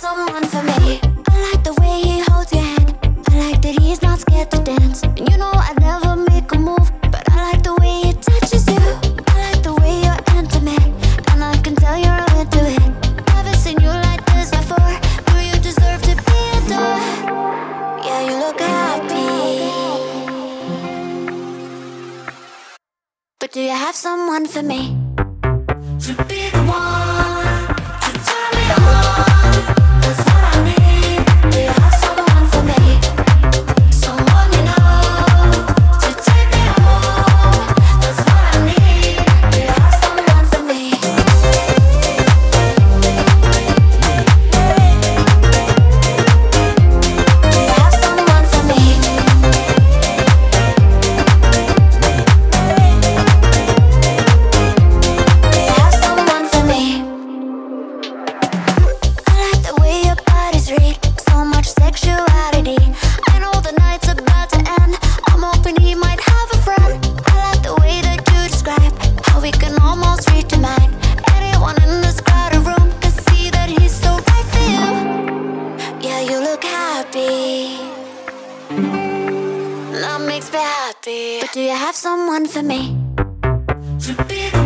someone for me? I like the way he holds your hand. I like that he's not scared to dance. And you know I'd never make a move, but I like the way he touches you. I like the way you're intimate, and I can tell you're into it. Never seen you like this before. Do you deserve to be adored? Yeah, you look happy, but do you have someone for me? To be the one to turn me on, that's what I need. Do you have someone for me? Someone you know to take me home, that's what I need. Do you have someone for me? Do you have someone for me? That makes me happy. But do you have someone for me? To be the